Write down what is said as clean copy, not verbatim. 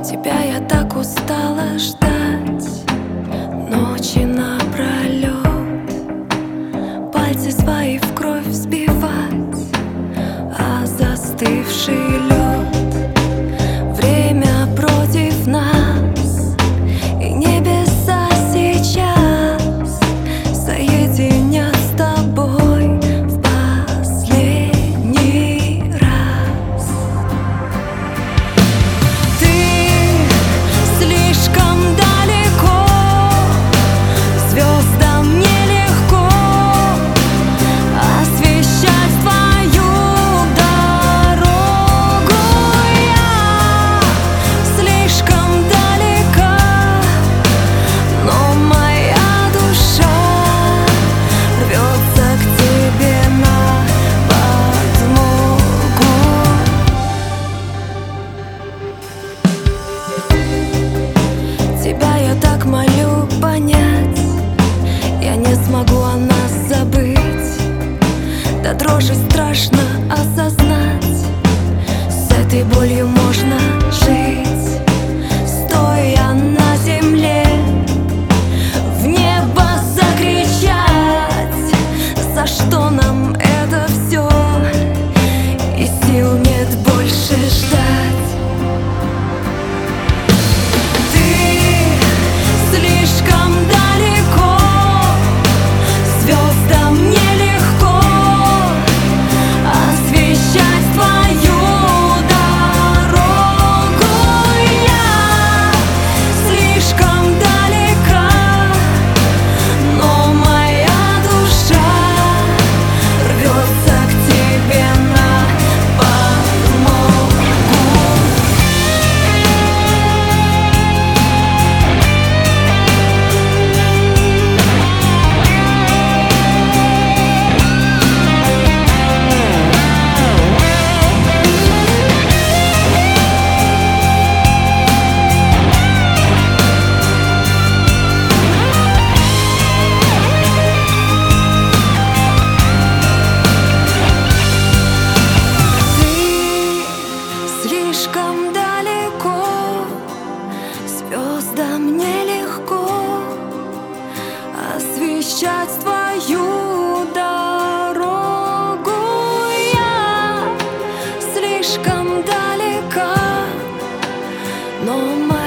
Тебя я так устала ждать ночи напролет, пальцы свои в кровь взбивать, а застывший лед. Время против нас, и небеса сейчас соединят с тобой в последний раз. Ты слишком далеко, звездам нелегко освещать твою дорогу. Я слишком далека, но моя душа рвется к тебе на подмогу. Тебя я так молю понять, я не смогу о нас забыть. До дрожи страшно осознать, с этой болью можно жить. Стоя на земле, в небо закричать, за что нам это все, и сил нет больше ждать. Ты слишком далеко, звездам нелегко освещать твою дорогу. Я слишком далека, но моя душа рвется к тебе на подмогу. Ты слишком далеко, звездам нелегко освещать твою дорогу. Я слишком далека, но моя